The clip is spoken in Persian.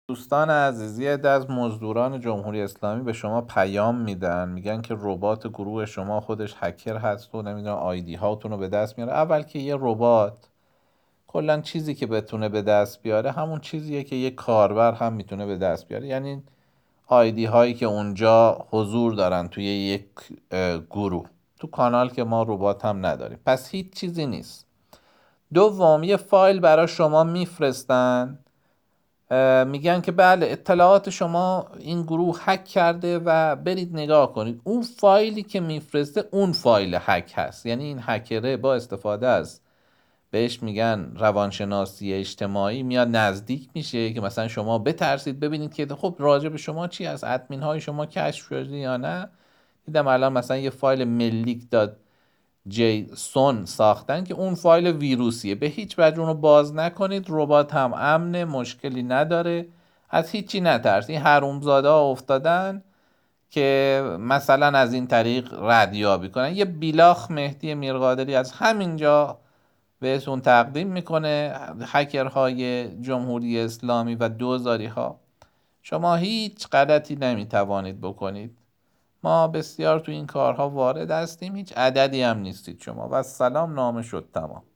دوستان عزیزی، یه عده از مزدوران جمهوری اسلامی به شما پیام میدن، میگن که ربات گروه شما خودش هکر هست و نمیدونم آیدی هاتون رو به دست میاره. اول که یه ربات کلا چیزی که بتونه به دست بیاره همون چیزیه که یه کاربر هم میتونه به دست بیاره، یعنی آیدی هایی که اونجا حضور دارن توی یک گروه. تو کانال که ما ربات هم نداریم، پس هیچ چیزی نیست. دوم، یه فایل برای شما میفرستن، میگن که بله اطلاعات شما این گروه هک کرده و برید نگاه کنید. اون فایلی که میفرسته اون فایل هک هست، یعنی این هکره با استفاده از بهش میگن روانشناسی اجتماعی میاد نزدیک میشه که مثلا شما بترسید ببینید که خب راجع به شما چی از ادمین های شما کشف شده یا نه. دیدم الان مثلا یه فایل ملیک داد جیسون ساختن که اون فایل ویروسیه، به هیچ وجه اونو باز نکنید. ربات هم امنه، مشکلی نداره، از هیچی نترس. این حرومزاده ها افتادن که مثلا از این طریق ردیابی کنن. یه بیلاخ مهدی میرقادری از همینجا بهتون تقدیم میکنه، هکرهای جمهوری اسلامی و دوزاری ها. شما هیچ غلطی نمیتوانید بکنید. ما بسیار تو این کارها وارد هستیم، هیچ عددی هم نیستید شما. و سلام، نامه شد تمام.